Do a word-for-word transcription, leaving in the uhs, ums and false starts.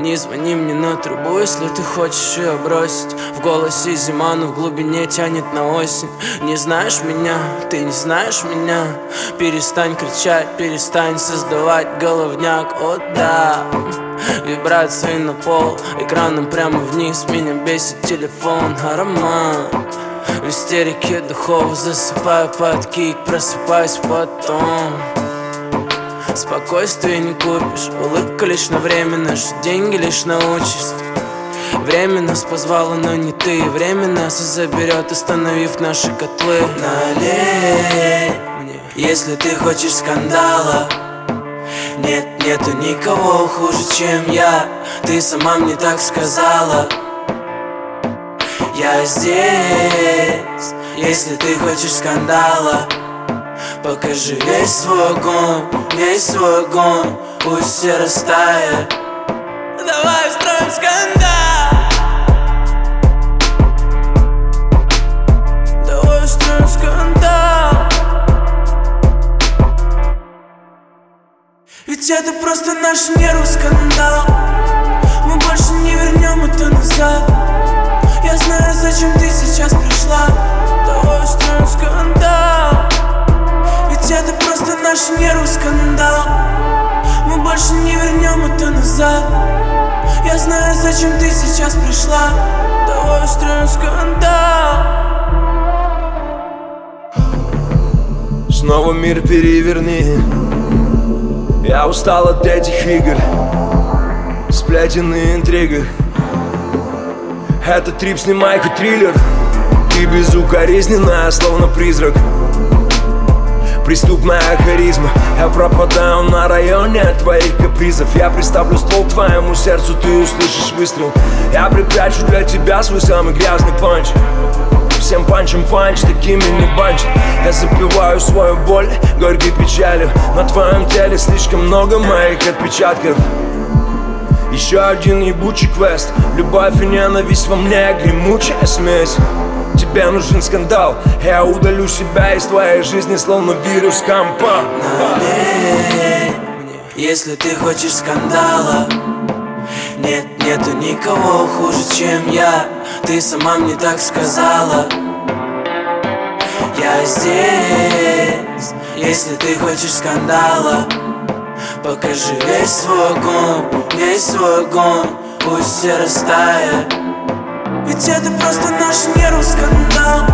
Не звони мне на трубу, если ты хочешь ее бросить. В голосе зима, но в глубине тянет на осень. Не знаешь меня, ты не знаешь меня. Перестань кричать, перестань создавать головняк. О да, вибрации на пол, экраном прямо вниз. Меня бесит телефон, аромат. В истерике духов засыпаю под кик, просыпаюсь потом. Спокойствие не купишь, улыбка лишь на время, наши деньги лишь на участь. Время нас позвало, но не ты. Время нас и заберет, остановив наши котлы. Налей мне, если ты хочешь скандала. Нет, нету никого хуже, чем я. Ты сама мне так сказала. Я здесь, если ты хочешь скандала. Покажи весь свой огонь, весь свой огонь, пусть все растает. Давай устроим скандал. Давай устроим скандал. Ведь это просто наш нервный скандал. Мы больше не вернем это назад. Я знаю, зачем ты сейчас пришла. Давай устроим скандал. Ведь это просто наш нервный скандал. Мы больше не вернем это назад. Я знаю, зачем ты сейчас пришла. Давай устроим скандал. Снова мир переверни. Я устал от этих игр, сплетен и интриг. Это трип, снимай хоть триллер. Ты безукоризненная, словно призрак. Преступная харизма. Я пропадаю на районе от твоих капризов. Я приставлю ствол к твоему сердцу, ты услышишь выстрел. Я припрячу для тебя свой самый грязный панч. Всем панчем панч, такими не банчат. Я запиваю свою боль горькой печалью. На твоем теле слишком много моих отпечатков. Еще один ебучий квест. Любовь и ненависть во мне, гремучая смесь. Тебе нужен скандал. Я удалю себя из твоей жизни, словно вирус компа. Налей мне, если ты хочешь скандала. Нет, нету никого хуже, чем я. Ты сама мне так сказала. Я здесь, если ты хочешь скандала. Покажи весь свой огонь, весь свой огонь, пусть все растает. Ведь это просто наш нервный скандал.